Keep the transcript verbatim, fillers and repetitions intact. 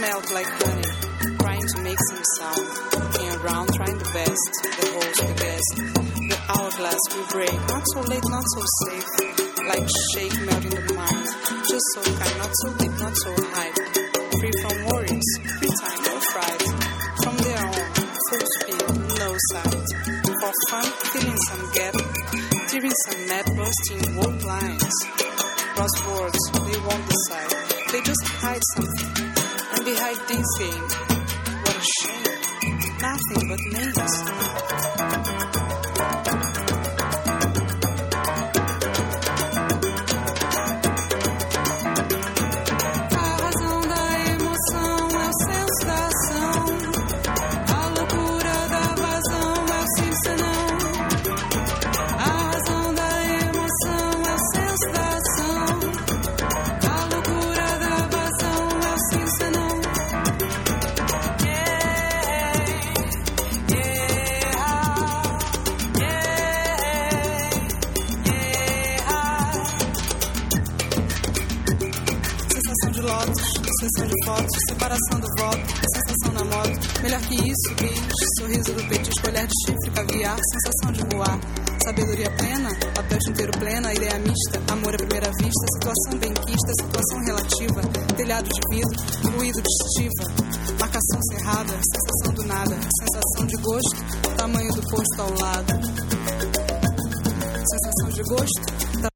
melt like honey, trying to make some sound, looking around, trying the best, the host, the best. The hourglass will break, not so late, not so safe, like shake melting the mind, just so kind, not so deep, not so high, free from worries, free time, no fright, from their own, full speed, no sight, for fun, filling some gap, tearing some map, bursting whole lines, crosswords, they won't decide, they just hide something, and behind this game, what a shame, nothing but names. Sessão de fotos, separação do voto, sensação na moto, melhor que isso, bicho, sorriso do petisco, olhar de chifre, caviar, sensação de voar, sabedoria plena, papel tinteiro plena, ideia mista, amor à primeira vista, situação benquista, situação relativa, telhado de vidro, ruído de estiva, marcação cerrada, sensação do nada, sensação de gosto, tamanho do posto ao lado, sensação de gosto,